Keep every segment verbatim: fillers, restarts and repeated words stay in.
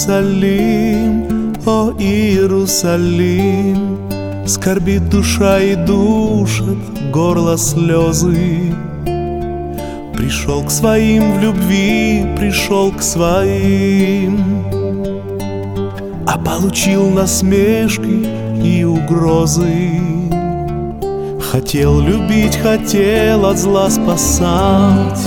Иерусалим, о Иерусалим, скорбит душа и душат горло слезы. Пришел к своим в любви, пришел к своим, а получил насмешки и угрозы. Хотел любить, хотел от зла спасать,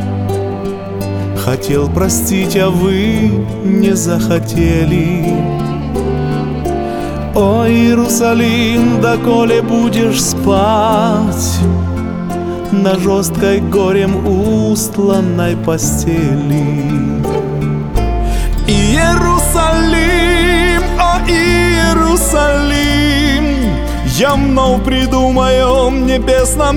хотел простить, а вы не захотели. О, Иерусалим, доколе будешь спать на жесткой горем устланной постели? Иерусалим, о, Иерусалим, я вновь приду в моем небесном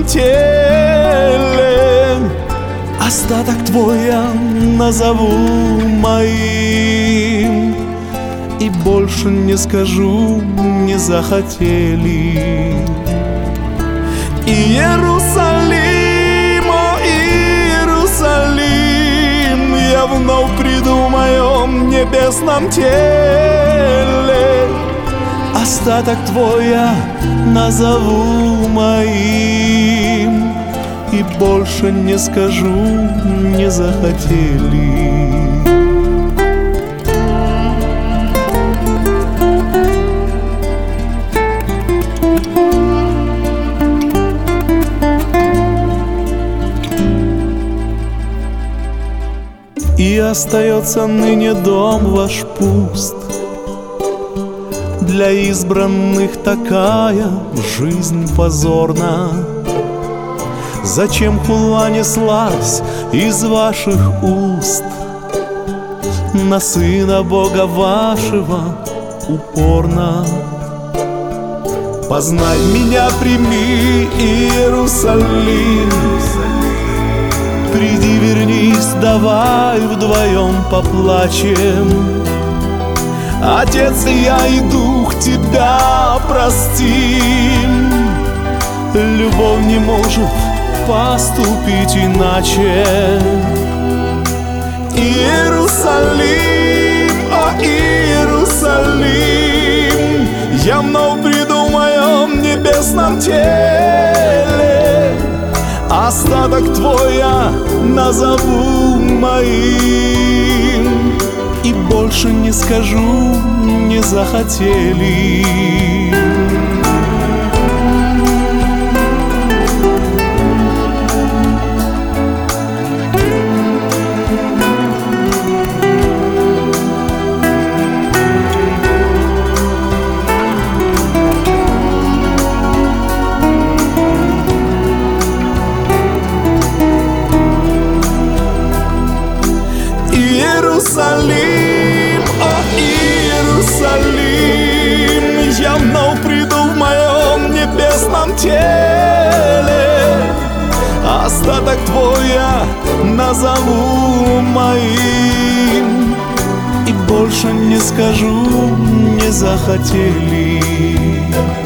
теле. Остаток твой я назову моим, и больше не скажу, не захотели. Иерусалим, о, Иерусалим, я вновь приду в моем небесном теле. Остаток твой я назову моим, и больше не скажу, не захотели. И остается ныне дом ваш пуст, для избранных такая жизнь позорна. Зачем хула неслась из ваших уст на Сына Бога вашего упорно? Познай меня, прими, Иерусалим, приди, вернись, давай вдвоем поплачем. Отец, я и Дух тебя простим. Любовь не может поступить иначе. Иерусалим, о, Иерусалим, я вновь приду в моем небесном теле. Остаток твой я назову моим, и больше не скажу, не захотели. Иерусалим, о, Иерусалим, я вновь приду в моем небесном теле. Остаток твой я назову моим, и больше не скажу, не захотели.